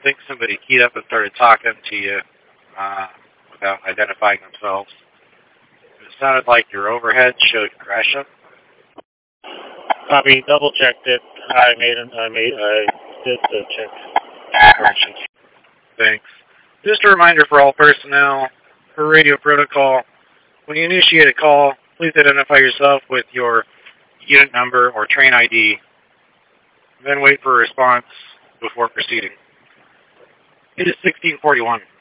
think somebody keyed up and started talking to you without identifying themselves. It sounded like your overhead showed crashing. Copy. Double checked it. I did the check corrections. Thanks. Just a reminder for all personnel, for radio protocol, when you initiate a call, please identify yourself with your unit number or train ID, then wait for a response before proceeding. It is 1641.